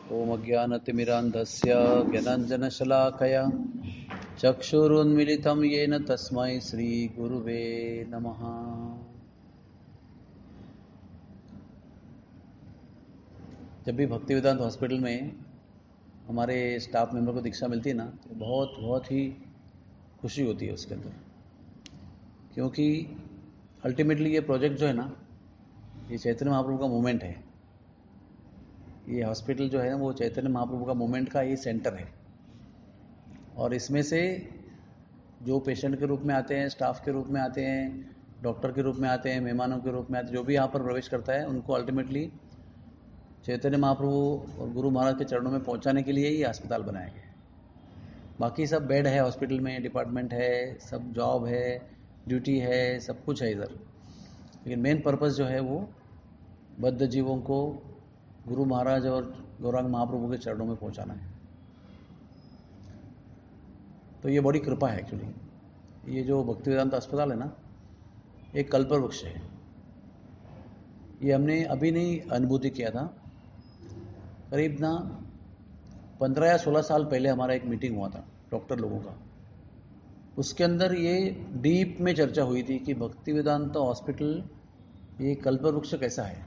ओम अज्ञानतिमिरान्धस्य ज्ञानाञ्जनशलाकया चक्षुरुन्मिलितं येन तस्मै श्रीगुरुवे नमः। जब भी भक्ति वेदांत हॉस्पिटल में हमारे स्टाफ मेंबर को दीक्षा मिलती है ना, तो बहुत ही खुशी होती है उसके अंदर, क्योंकि अल्टीमेटली ये प्रोजेक्ट जो है ना, ये चैतन्य महाप्रभु का मूवमेंट है। ये हॉस्पिटल जो है ना, वो चैतन्य महाप्रभु का मूवमेंट का ये सेंटर है। और इसमें से जो पेशेंट के रूप में आते हैं, स्टाफ के रूप में आते हैं, डॉक्टर के रूप में आते हैं, मेहमानों के रूप में आते हैं, जो भी यहाँ पर प्रवेश करता है, उनको अल्टीमेटली चैतन्य महाप्रभु और गुरु महाराज के चरणों में पहुँचाने के लिए ही अस्पताल बनाया गया है। बाकी सब बेड है हॉस्पिटल में, डिपार्टमेंट है, सब जॉब है, ड्यूटी है, सब कुछ है इधर, लेकिन मेन पर्पस जो है वो बद्ध जीवों को गुरु महाराज और गौरांग महाप्रभु के चरणों में पहुंचाना है। तो ये बड़ी कृपा है एक्चुअली। ये जो भक्ति वेदांत अस्पताल है ना, एक कल्पवृक्ष है। ये हमने अभी नहीं अनुभूति किया था, करीब ना 15 या 16 साल पहले हमारा एक मीटिंग हुआ था डॉक्टर लोगों का। उसके अंदर ये डीप में चर्चा हुई थी कि भक्ति वेदांत हॉस्पिटल ये कल्पवृक्ष कैसा है।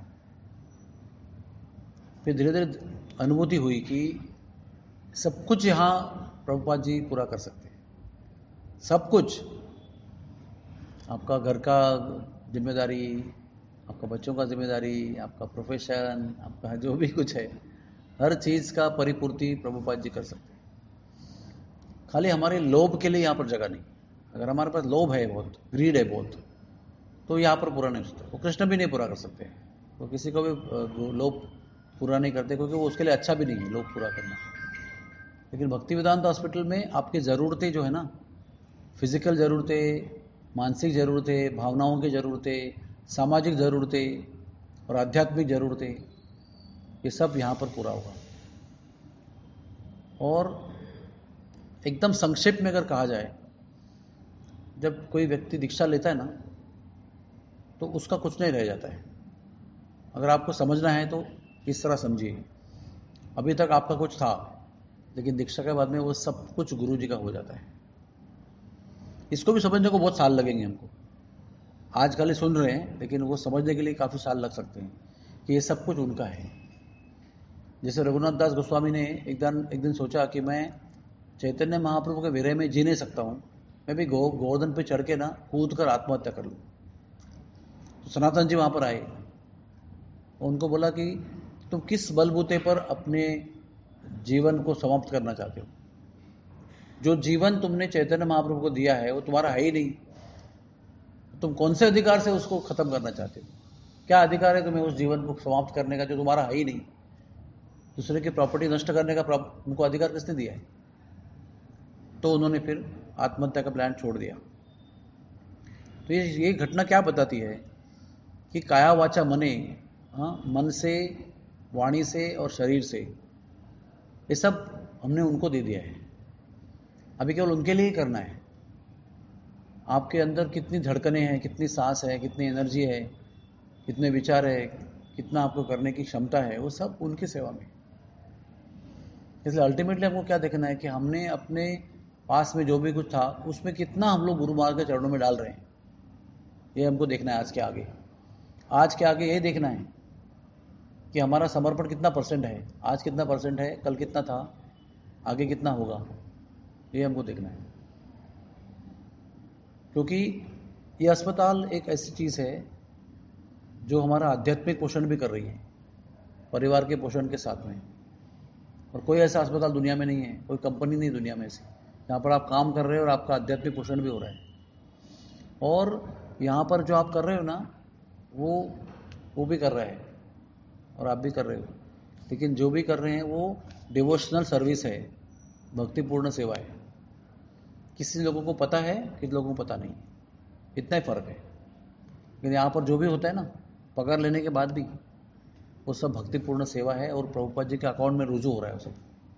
फिर धीरे धीरे अनुभूति हुई कि सब कुछ यहाँ प्रभुपाद जी पूरा कर सकते हैं। सब कुछ, आपका घर का जिम्मेदारी, आपका बच्चों का जिम्मेदारी, आपका प्रोफेशन, आपका जो भी कुछ है, हर चीज़ का परिपूर्ति प्रभुपाद जी कर सकते हैं। खाली हमारे लोभ के लिए यहाँ पर जगह नहीं। अगर हमारे पास लोभ है बहुत, ग्रीड है बहुत, तो यहाँ पर पूरा नहीं हो सकता। वो कृष्ण भी नहीं पूरा कर सकते, वो किसी को भी लोभ पूरा नहीं करते, क्योंकि वो उसके लिए अच्छा भी नहीं है लोभ पूरा करना। लेकिन भक्ति वेदांत हॉस्पिटल में आपकी ज़रूरतें जो है ना, फिजिकल ज़रूरतें, मानसिक ज़रूरतें, भावनाओं की ज़रूरतें, सामाजिक ज़रूरतें और आध्यात्मिक ज़रूरतें, ये सब यहाँ पर पूरा होगा। और एकदम संक्षेप में अगर कहा जाए, जब कोई व्यक्ति दीक्षा लेता है ना, तो उसका कुछ नहीं रह जाता है। अगर आपको समझना है तो इस तरह समझिए, अभी तक आपका कुछ था, लेकिन दीक्षा के बाद में वो सब कुछ गुरु जी का हो जाता है। इसको भी समझने को बहुत साल लगेंगे हमको। आज खाली सुन रहे हैं, लेकिन वो समझने के लिए काफ़ी साल लग सकते हैं कि ये सब कुछ उनका है। जैसे रघुनाथ दास गोस्वामी ने एक दिन सोचा कि मैं चैतन्य महाप्रभु के विरह में जी नहीं सकता हूँ, मैं भी गोवर्धन पे चढ़ के ना कूद कर आत्महत्या कर लूँ। तो सनातन जी वहाँ पर आए, उनको बोला कि तुम किस बलबूते पर अपने जीवन को समाप्त करना चाहते हो? जो जीवन तुमने चैतन्य महाप्रभु को दिया है वो तुम्हारा है ही नहीं, तुम कौन से अधिकार से उसको खत्म करना चाहते हो? क्या अधिकार है तुम्हें उस जीवन को समाप्त करने का जो तुम्हारा है ही नहीं? दूसरे की प्रॉपर्टी नष्ट करने का उनको अधिकार किसने दिया है? तो उन्होंने फिर आत्महत्या का प्लान छोड़ दिया। तो ये घटना क्या बताती है कि काया वाचा मने, मन से, वाणी से और शरीर से, ये सब हमने उनको दे दिया है। अभी केवल उनके लिए ही करना है। आपके अंदर कितनी धड़कनें हैं, कितनी सांस है, कितनी एनर्जी है, कितने विचार है, कितना आपको करने की क्षमता है, वो सब उनकी सेवा में। इसलिए अल्टीमेटली हमको क्या देखना है कि हमने अपने पास में जो भी कुछ था उसमें कितना हम लोग गुरु महाराज के चरणों में डाल रहे हैं, ये हमको देखना है। आज के आगे ये देखना है कि हमारा समर्पण कितना परसेंट है, आज कितना परसेंट है, कल कितना था, आगे कितना होगा, ये हमको देखना है। क्योंकि ये अस्पताल एक ऐसी चीज़ है जो हमारा आध्यात्मिक पोषण भी कर रही है, परिवार के पोषण के साथ में। और कोई ऐसा अस्पताल दुनिया में नहीं है, कोई कंपनी नहीं दुनिया में ऐसी, जहाँ पर आप काम कर रहे हो और आपका आध्यात्मिक पोषण भी हो रहा है। और यहाँ पर जो आप कर रहे हो ना, वो भी कर रहा है और आप भी कर रहे हो, लेकिन जो भी कर रहे हैं वो डिवोशनल सर्विस है, भक्तिपूर्ण सेवा है। किसी लोगों को पता है, किसी लोगों को पता नहीं, इतना ही फर्क है। लेकिन यहाँ पर जो भी होता है ना, पकड़ लेने के बाद भी वो सब भक्तिपूर्ण सेवा है और प्रभुपाद जी के अकाउंट में रुजू हो रहा है वो सब।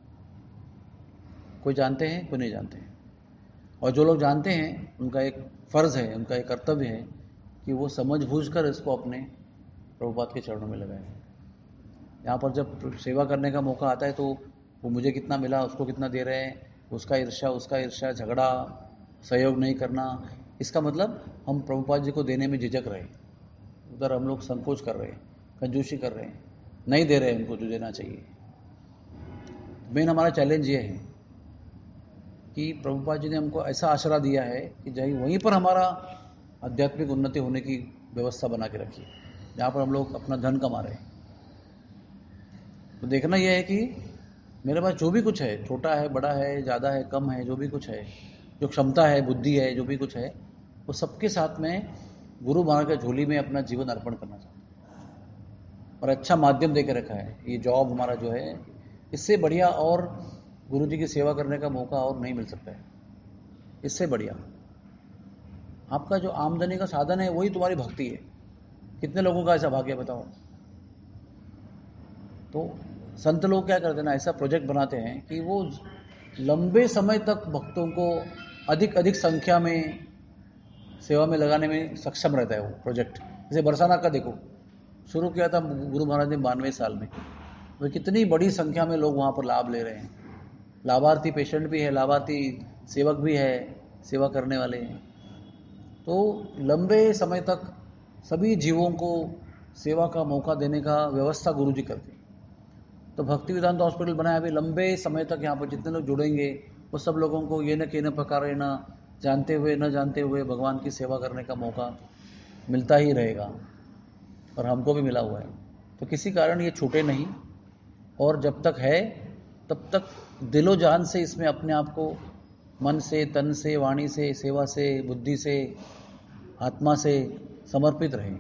कोई जानते हैं, कोई नहीं जानते हैं। और जो लोग जानते हैं, उनका एक फ़र्ज़ है, उनका एक कर्तव्य है कि वो समझ बूझ कर इसको अपने प्रभुपाद के चरणों में लगाएं। यहाँ पर जब सेवा करने का मौका आता है तो वो मुझे कितना मिला, उसको कितना दे रहे हैं, उसका ईर्ष्या, झगड़ा, सहयोग नहीं करना, इसका मतलब हम प्रभुपाद जी को देने में झिझक रहे हैं, उधर हम लोग संकोच कर रहे हैं, कंजूसी कर रहे हैं, नहीं दे रहे हैं उनको जो देना चाहिए। मेन हमारा चैलेंज ये है कि प्रभुपाद जी ने हमको ऐसा आसरा दिया है कि जाइए वहीं पर हमारा आध्यात्मिक उन्नति होने की व्यवस्था बना के रखी, जहाँ पर हम लोग अपना धन कमा रहे हैं। तो देखना यह है कि मेरे पास जो भी कुछ है, छोटा है, बड़ा है, ज़्यादा है, कम है, जो भी कुछ है, जो क्षमता है, बुद्धि है, जो भी कुछ है, वो सबके साथ में गुरु महाराज के झोली में अपना जीवन अर्पण करना चाहता हूँ। और अच्छा माध्यम दे के रखा है ये जॉब हमारा जो है, इससे बढ़िया और गुरु जी की सेवा करने का मौका और नहीं मिल सकता है। इससे बढ़िया आपका जो आमदनी का साधन है वही तुम्हारी भक्ति है। कितने लोगों का ऐसा भाग्य बताओ। तो संत लोग क्या करते हैं ना, ऐसा प्रोजेक्ट बनाते हैं कि वो लंबे समय तक भक्तों को अधिक अधिक संख्या में सेवा में लगाने में सक्षम रहता है वो प्रोजेक्ट। जैसे बरसाना का देखो, शुरू किया था गुरु महाराज ने 92 साल में, वो कितनी बड़ी संख्या में लोग वहाँ पर लाभ ले रहे हैं। लाभार्थी पेशेंट भी है, लाभार्थी सेवक भी है, सेवा करने वाले हैं। तो लंबे समय तक सभी जीवों को सेवा का मौका देने का व्यवस्था गुरु जी करते हैं। तो भक्ति वेदांत हॉस्पिटल बनाया अभी लंबे समय तक यहाँ पर जितने लोग जुड़ेंगे वो सब लोगों को ये न के न प्रकार न जानते हुए न जानते हुए भगवान की सेवा करने का मौका मिलता ही रहेगा, और हमको भी मिला हुआ है। तो किसी कारण ये छूटे नहीं, और जब तक है तब तक दिलो जान से इसमें अपने आप को मन से, तन से, वाणी से, सेवा से, बुद्धि से, आत्मा से समर्पित रहें।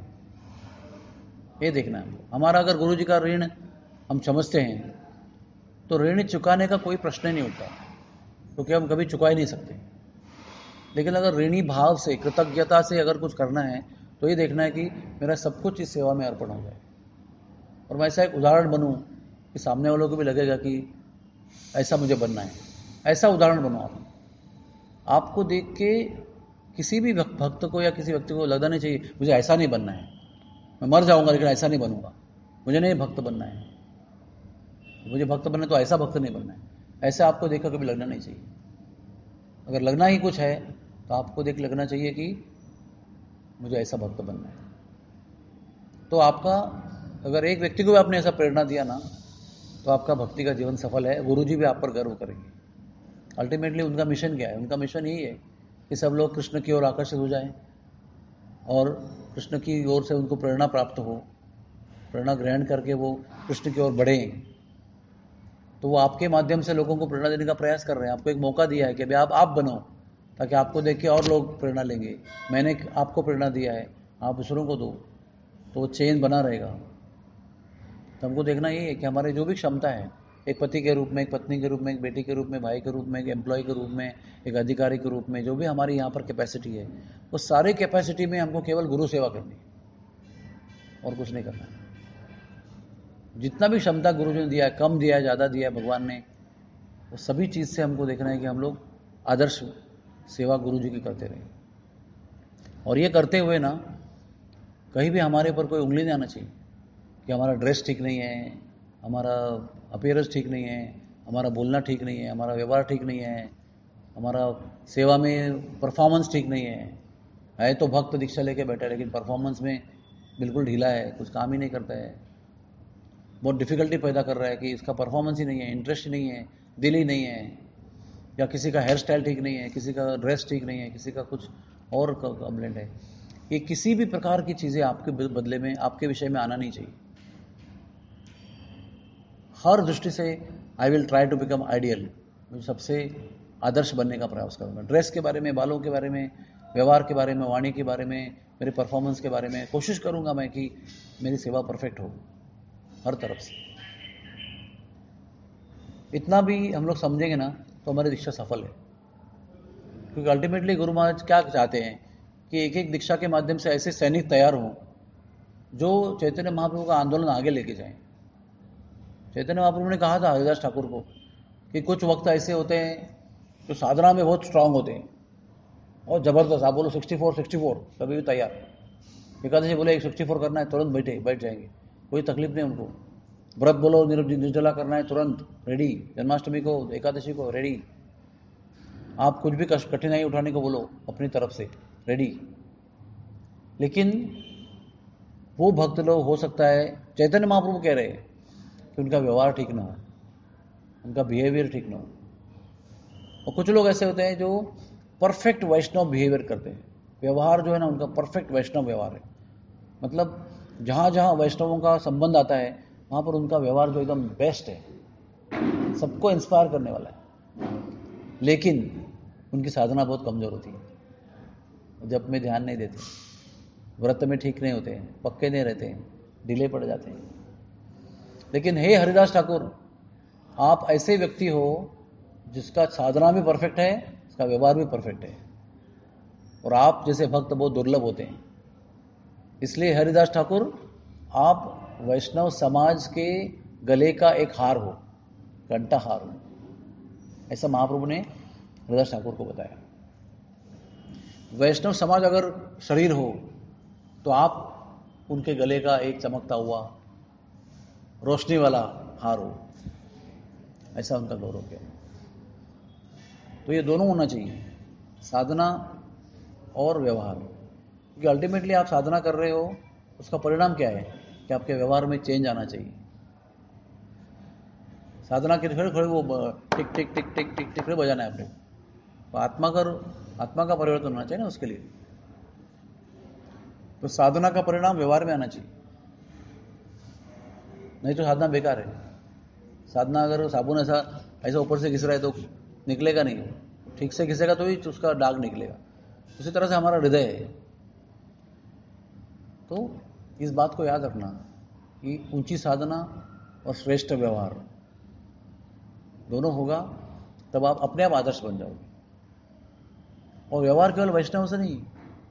ये देखना है हमारा। अगर गुरु जी का ऋण हम समझते हैं तो ऋण चुकाने का कोई प्रश्न ही नहीं उठता, क्योंकि हम कभी चुका ही नहीं सकते। लेकिन अगर ऋणी भाव से, कृतज्ञता से अगर कुछ करना है तो ये देखना है कि मेरा सब कुछ इस सेवा में अर्पण हो जाए, और मैं ऐसा एक उदाहरण बनूं कि सामने वालों को भी लगेगा कि ऐसा मुझे बनना है। ऐसा उदाहरण बनो आप। आपको देख के किसी भी भक्त को या किसी व्यक्ति को लगना नहीं चाहिए मुझे ऐसा नहीं बनना है, मैं मर जाऊंगा लेकिन ऐसा नहीं बनूंगा, मुझे नहीं भक्त बनना है, मुझे भक्त बनना है तो ऐसा भक्त नहीं बनना है। ऐसा आपको देखकर कभी लगना नहीं चाहिए। अगर लगना ही कुछ है तो आपको देख लगना चाहिए कि मुझे ऐसा भक्त बनना है। तो आपका, अगर एक व्यक्ति को भी आपने ऐसा प्रेरणा दिया ना, तो आपका भक्ति का जीवन सफल है। गुरु जी भी आप पर गर्व करेंगे। अल्टीमेटली उनका मिशन क्या है? उनका मिशन यही है कि सब लोग कृष्ण की ओर आकर्षित हो जाएं और कृष्ण की ओर से उनको प्रेरणा प्राप्त हो, प्रेरणा ग्रहण करके वो कृष्ण की ओर बढ़ें। तो वो आपके माध्यम से लोगों को प्रेरणा देने का प्रयास कर रहे हैं। आपको एक मौका दिया है कि भाई आप बनो, ताकि आपको देख के और लोग प्रेरणा लेंगे। मैंने आपको प्रेरणा दिया है, आप दूसरों को दो, तो वो चेन बना रहेगा। तो हमको देखना यही है कि हमारे जो भी क्षमता है, एक पति के रूप में, एक पत्नी के रूप में, एक बेटी के रूप में, भाई के रूप में, एक एम्प्लॉय के रूप में, एक अधिकारी के रूप में, जो भी हमारी यहाँ पर कैपेसिटी है, वो सारे कैपेसिटी में हमको केवल गुरु सेवा करनी है और कुछ नहीं करना है। जितना भी क्षमता गुरु जी ने दिया है, कम दिया है, ज़्यादा दिया है भगवान ने, वो सभी चीज़ से हमको देखना है कि हम लोग आदर्श सेवा गुरु जी की करते रहें। और ये करते हुए ना कहीं भी हमारे ऊपर कोई उंगली नहीं आना चाहिए कि हमारा ड्रेस ठीक नहीं है, हमारा अपीयरेंस ठीक नहीं है, हमारा बोलना ठीक नहीं है, हमारा व्यवहार ठीक नहीं है, हमारा सेवा में परफॉर्मेंस ठीक नहीं है तो भक्त दीक्षा लेके बैठा है लेकिन परफॉर्मेंस में बिल्कुल ढीला है, कुछ काम ही नहीं करता है, बहुत डिफ़िकल्टी पैदा कर रहा है कि इसका परफॉर्मेंस ही नहीं है, इंटरेस्ट ही नहीं है, दिल ही नहीं है, या किसी का हेयर स्टाइल ठीक नहीं है, किसी का ड्रेस ठीक नहीं है, किसी का कुछ और कंप्लेंट है। ये किसी भी प्रकार की चीज़ें आपके बदले में, आपके विषय में आना नहीं चाहिए। हर दृष्टि से I will try to become ideal, मुझे सबसे आदर्श बनने का प्रयास करूँगा। ड्रेस के बारे में, बालों के बारे में, व्यवहार के बारे में, वाणी के बारे में, मेरे परफॉर्मेंस के बारे में कोशिश करूँगा मैं कि मेरी सेवा परफेक्ट हो हर तरफ से। इतना भी हम लोग समझेंगे ना तो हमारी दीक्षा सफल है। क्योंकि अल्टीमेटली गुरु महाराज क्या चाहते हैं कि एक एक दीक्षा के माध्यम से ऐसे सैनिक तैयार हों जो चैतन्य महाप्रभु का आंदोलन आगे लेके जाएं। चैतन्य महाप्रभु ने कहा था हरिदास ठाकुर को कि कुछ वक्त ऐसे होते हैं जो साधना में बहुत स्ट्रांग होते हैं और ज़बरदस्त, आप बोलो 64 कभी भी तैयार। एकादशी बोले 64 करना है, तुरंत बैठ जाएंगे, कोई तकलीफ नहीं उनको। व्रत बोलो, निर्जला करना है तुरंत रेडी, जन्माष्टमी को, एकादशी को रेडी, आप कुछ भी कठिनाई उठाने को बोलो अपनी तरफ से रेडी। लेकिन वो भक्त लोग, हो सकता है चैतन्य महाप्रभु कह रहे हैं कि उनका व्यवहार ठीक ना हो, उनका बिहेवियर ठीक ना हो। और कुछ लोग ऐसे होते हैं जो परफेक्ट वैष्णव बिहेवियर करते हैं, व्यवहार जो है ना उनका परफेक्ट वैष्णव व्यवहार है। मतलब जहाँ जहाँ वैष्णवों का संबंध आता है वहाँ पर उनका व्यवहार जो एकदम बेस्ट है, सबको इंस्पायर करने वाला है। लेकिन उनकी साधना बहुत कमज़ोर होती है, जप में ध्यान नहीं देते, व्रत में ठीक नहीं होते हैं, पक्के नहीं रहते हैं, ढीले पड़ जाते हैं। लेकिन हे हरिदास ठाकुर, आप ऐसे व्यक्ति हो जिसका साधना भी परफेक्ट है, उसका व्यवहार भी परफेक्ट है, और आप जैसे भक्त बहुत दुर्लभ होते हैं। इसलिए हरिदास ठाकुर, आप वैष्णव समाज के गले का एक हार हो, घंटा हार हो, ऐसा महाप्रभु ने हरिदास ठाकुर को बताया। वैष्णव समाज अगर शरीर हो तो आप उनके गले का एक चमकता हुआ रोशनी वाला हार हो, ऐसा उनका गौरव किया। तो ये दोनों होना चाहिए, साधना और व्यवहार। क्योंकि अल्टीमेटली आप साधना कर रहे हो, उसका परिणाम क्या है कि आपके व्यवहार में चेंज आना चाहिए। साधना के खड़े खड़े वो टिक टिक टिक टिक टिक टिक बजाना है अपने, तो आत्मा का परिवर्तन होना चाहिए ना उसके लिए। तो साधना का परिणाम व्यवहार में आना चाहिए, नहीं तो साधना बेकार है। साधना अगर साबुन ऐसा ऊपर से घिस रहा है तो निकलेगा नहीं, ठीक से घिसेगा तो ही उसका दाग निकलेगा। उसी तरह से हमारा हृदय है। तो इस बात को याद रखना कि ऊंची साधना और श्रेष्ठ व्यवहार दोनों होगा, तब आप अपने आप आदर्श बन जाओगे। और व्यवहार केवल वैष्णव से नहीं,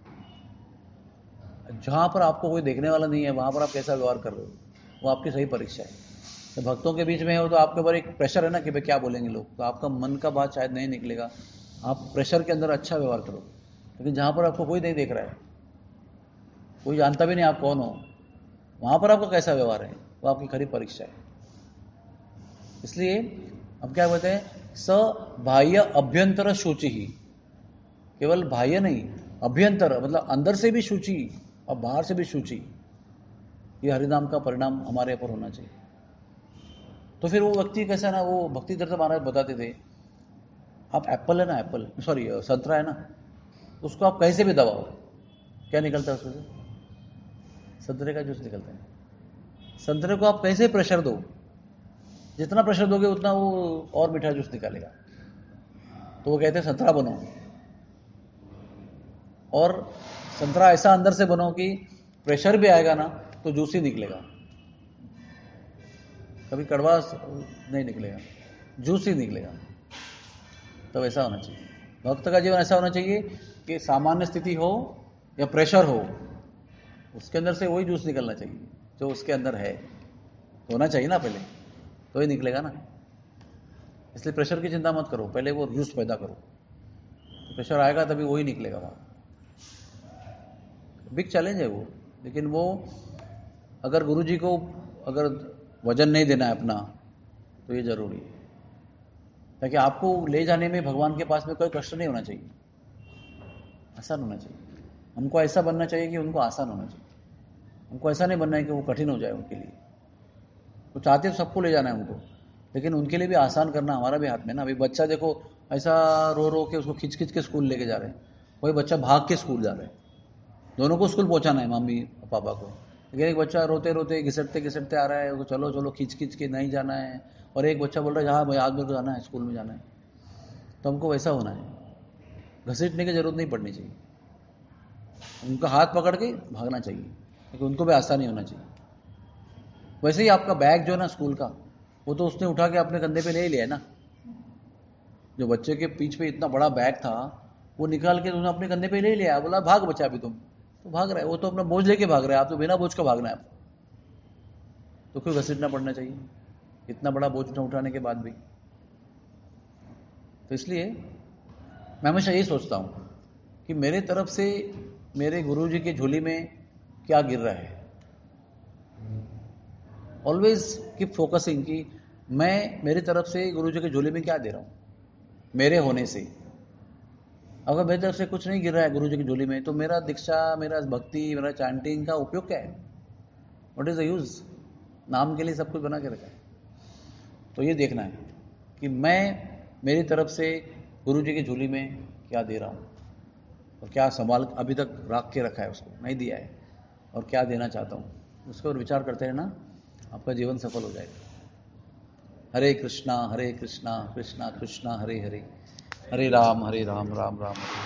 जहां पर आपको कोई देखने वाला नहीं है वहां पर आप कैसा व्यवहार कर रहे हो, वो आपकी सही परीक्षा है। तो भक्तों के बीच में हो तो आपके ऊपर एक प्रेशर है ना कि भाई क्या बोलेंगे लोग, तो आपका मन का बात शायद नहीं निकलेगा। आप प्रेशर के अंदर अच्छा व्यवहार करो। लेकिन जहां पर आपको कोई नहीं देख रहा है, कोई जानता भी नहीं आप कौन हो, वहां पर आपका कैसा व्यवहार है, वो आपकी खरी परीक्षा है। इसलिए हम क्या बोलते हैं, स बाह्य अभ्यंतर शुचि ही, केवल बाह्य नहीं, अभ्यंतर मतलब अंदर से भी शुचि और बाहर से भी शुचि, ये हरिनाम का परिणाम हमारे ऊपर होना चाहिए। तो फिर वो व्यक्ति कैसा ना, वो भक्ति दर्शन महाराज बताते थे, आप एप्पल है ना, एप्पल सॉरी संतरा है ना, उसको आप कैसे भी दबाओ, क्या निकलता है उसमें से, संतरे का जूस निकलता है। संतरे को आप कैसे प्रेशर दो, जितना प्रेशर दोगे उतना वो और मीठा जूस निकालेगा। तो वो कहते हैं संतरा बनाओ, और संतरा ऐसा अंदर से बनाओ कि प्रेशर भी आएगा ना तो जूस ही निकलेगा, कभी कड़वा नहीं निकलेगा, जूस ही निकलेगा। तो ऐसा होना चाहिए, भक्त का जीवन ऐसा होना चाहिए कि सामान्य स्थिति हो या प्रेशर हो, उसके अंदर से वही जूस निकलना चाहिए जो उसके अंदर है, तो होना चाहिए ना पहले, तो ही निकलेगा ना। इसलिए प्रेशर की चिंता मत करो, पहले वो जूस पैदा करो, तो प्रेशर आएगा तभी वही निकलेगा वहाँ। बिग चैलेंज है वो, लेकिन वो अगर गुरुजी को अगर वजन नहीं देना है अपना, तो ये जरूरी है, ताकि आपको ले जाने में भगवान के पास में कोई कष्ट नहीं होना चाहिए, आसान होना चाहिए। हमको ऐसा बनना चाहिए कि उनको आसान होना चाहिए, हमको ऐसा नहीं बनना है कि वो कठिन हो जाए उनके लिए। वो चाहते हैं सबको ले जाना है उनको, लेकिन उनके लिए भी आसान करना हमारा भी हाथ में ना। अभी बच्चा देखो ऐसा रो रो के उसको खिंच खिंच के स्कूल लेके जा रहे हैं, कोई बच्चा भाग के स्कूल जा रहा है, दोनों को स्कूल पहुंचाना है मम्मी पापा को, लेकिन एक बच्चा रोते रोते घिसटते घिसटते आ रहा है, उसको चलो चलो खींच खींच के नहीं जाना है, और एक बच्चा बोल रहा है हाँ भाई आज मेरे को जाना है, स्कूल में जाना है। तो हमको वैसा होना है, घसीटने की जरूरत नहीं पड़नी चाहिए, उनका हाथ पकड़ के भागना चाहिए, लेकिन उनको भी आसानी होना चाहिए। वैसे ही आपका बैग जो है ना स्कूल का, वो तो उसने उठा के अपने कंधे पे ले लिया है ना, जो बच्चे के पीठ पे इतना बड़ा बैग था वो निकाल के उसने अपने कंधे पे ले लिया, बोला भाग बच्चा अभी तुम, तो भाग रहा है वो, तो अपना बोझ लेके भाग रहा है, आप तो बिना बोझ का भागना है आपको, तो क्यों घसीटना पड़ना चाहिए इतना बड़ा बोझ उठाने के बाद भी। तो इसलिए मैं हमेशा यही सोचता हूँ कि मेरे तरफ से मेरे गुरुजी की झोली में क्या गिर रहा है, ऑलवेज कीप फोकसिंग कि मैं मेरी तरफ से गुरु जी की झोली में क्या दे रहा हूँ मेरे होने से। अगर मेरी तरफ से कुछ नहीं गिर रहा है गुरु जी की झोली में, तो मेरा दीक्षा, मेरा भक्ति, मेरा चैंटिंग का उपयोग क्या है? What is the use? नाम के लिए सब कुछ बना के रखा है। तो ये देखना है कि मैं मेरी तरफ से गुरु जी की झोली में क्या दे रहा हूँ, और क्या संभाल अभी तक रख के रखा है, उसको नहीं दिया है, और क्या देना चाहता हूँ, उसके ऊपर विचार करते रहना, आपका जीवन सफल हो जाएगा। हरे कृष्णा कृष्णा कृष्णा हरे हरे, हरे राम राम राम हरे